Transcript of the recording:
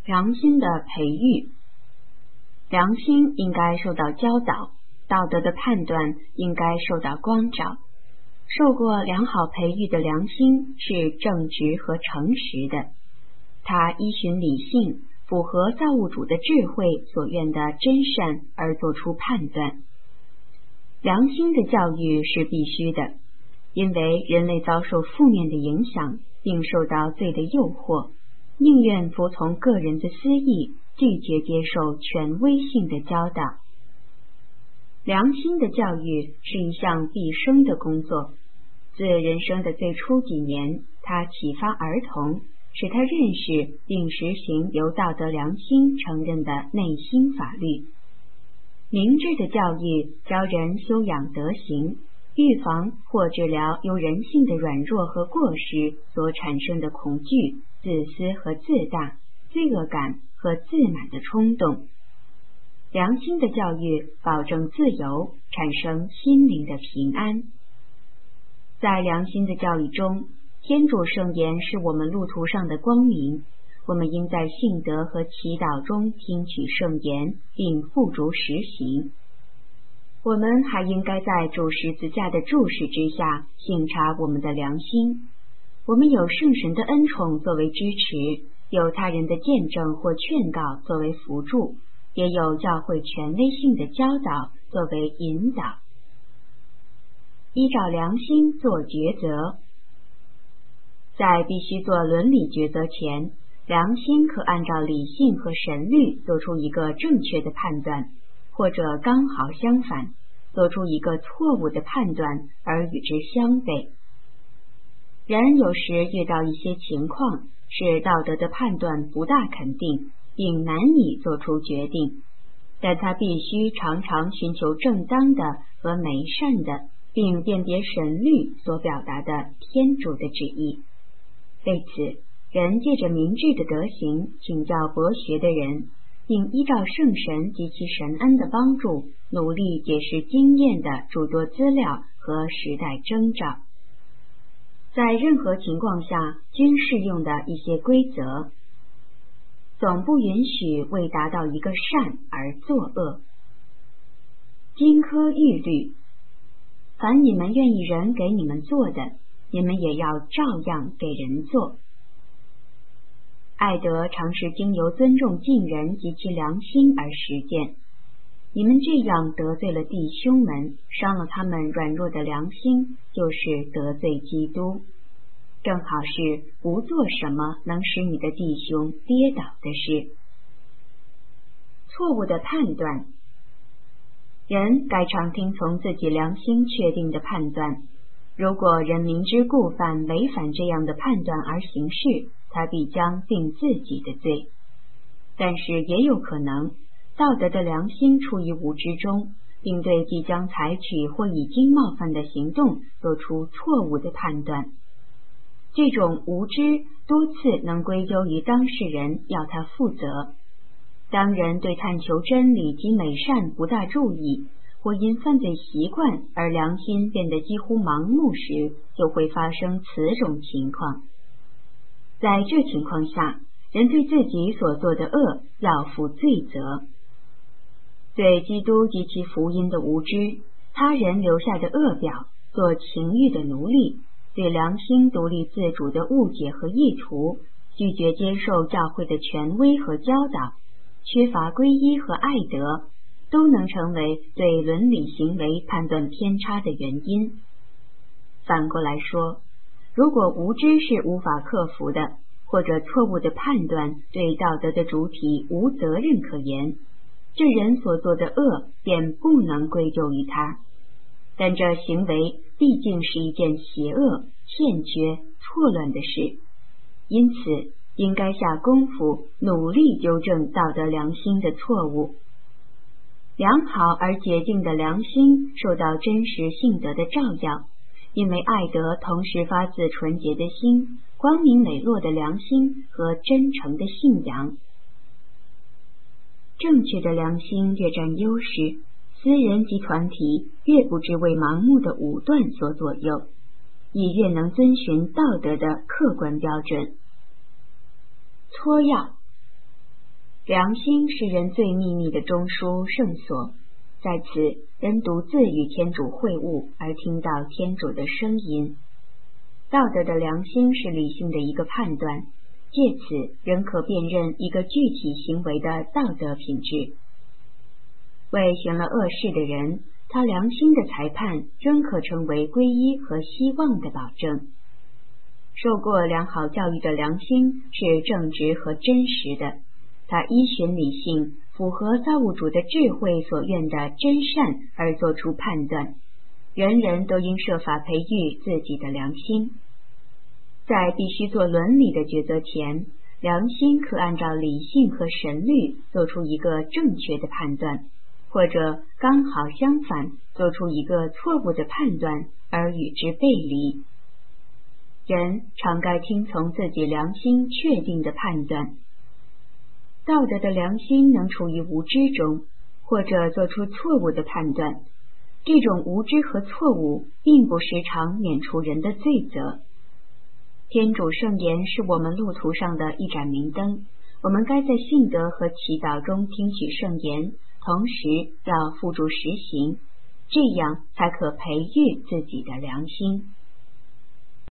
良心的培育。良心应该受到教导，道德的判断应该受到光照。受过良好培育的良心是正直和诚实的，它依循理性，符合造物主的智慧所愿的真善而做出判断。良心的教育是必须的，因为人类遭受负面的影响，并受到罪的诱惑，宁愿服从个人的私意，拒绝接受权威性的教导。良心的教育是一项毕生的工作，自人生的最初几年，它启发儿童，使他认识并实行由道德良心承认的内心法律。明智的教育教人修养德行，预防或治疗由人性的软弱和过失所产生的恐惧、自私和自大、罪恶感和自满的冲动。良心的教育保证自由，产生心灵的平安。在良心的教育中，天主圣言是我们路途上的光明，我们应在信德和祈祷中听取圣言，并付诸实行。我们还应该在主十字架的注视之下省察我们的良心。我们有圣神的恩宠作为支持，有他人的见证或劝告作为辅助，也有教会权威性的教导作为引导。依照良心做抉择。在必须做伦理抉择前，良心可按照理性和神律做出一个正确的判断，或者刚好相反，做出一个错误的判断而与之相悖。人有时遇到一些情况，是道德的判断不大肯定，并难以做出决定，但他必须常常寻求正当的和美善的，并辨别神律所表达的天主的旨意。为此，人借着明智的德行请教博学的人，并依照圣神及其神恩的帮助，努力解释经验的诸多资料和时代征兆。在任何情况下均适用的一些规则，总不允许为达到一个善而作恶。金科玉律，凡你们愿意人给你们做的，你们也要照样给人做。爱德常是经由尊重近人及其良心而实践。你们这样得罪了弟兄们，伤了他们软弱的良心，就是得罪基督。正好是不做什么能使你的弟兄跌倒的事。错误的判断，人该常听从自己良心确定的判断。如果人明知故犯违反这样的判断而行事，他必将定自己的罪。但是也有可能，道德的良心出于无知中，并对即将采取或已经冒犯的行动做出错误的判断。这种无知多次能归咎于当事人，要他负责。当人对探求真理及美善不大注意，或因犯罪习惯而良心变得几乎盲目时，就会发生此种情况。在这情况下，人对自己所做的恶要负罪责。对基督及其福音的无知，他人留下的恶表，做情欲的奴隶，对良心独立自主的误解和意图，拒绝接受教会的权威和教导，缺乏皈依和爱德，都能成为对伦理行为判断偏差的原因。反过来说，如果无知是无法克服的，或者错误的判断对道德的主体无责任可言，这人所做的恶便不能归咎于他。但这行为毕竟是一件邪恶、欠缺、错乱的事，因此应该下功夫努力纠正道德良心的错误。良好而洁净的良心受到真实性德的照耀，因为爱德同时发自纯洁的心、光明磊落的良心和真诚的信仰。正确的良心越占优势，私人及团体越不知为盲目的武断所左右，也越能遵循道德的客观标准。撮要， 良心是人最秘密的中枢圣所，在此人独自与天主会晤而听到天主的声音。道德的良心是理性的一个判断，借此人可辨认一个具体行为的道德品质。为行了恶事的人，他良心的裁判仍可成为皈依和希望的保证。受过良好教育的良心是正直和真实的，他依循理性，符合造物主的智慧所愿的真善而做出判断。人人都应设法培育自己的良心。在必须做伦理的抉择前，良心可按照理性和神律做出一个正确的判断，或者刚好相反，做出一个错误的判断而与之背离。人常该听从自己良心确定的判断。道德的良心能处于无知中，或者做出错误的判断。这种无知和错误并不时常免除人的罪责。天主圣言是我们路途上的一盏明灯，我们该在信德和祈祷中听取圣言，同时要付诸实行，这样才可培育自己的良心。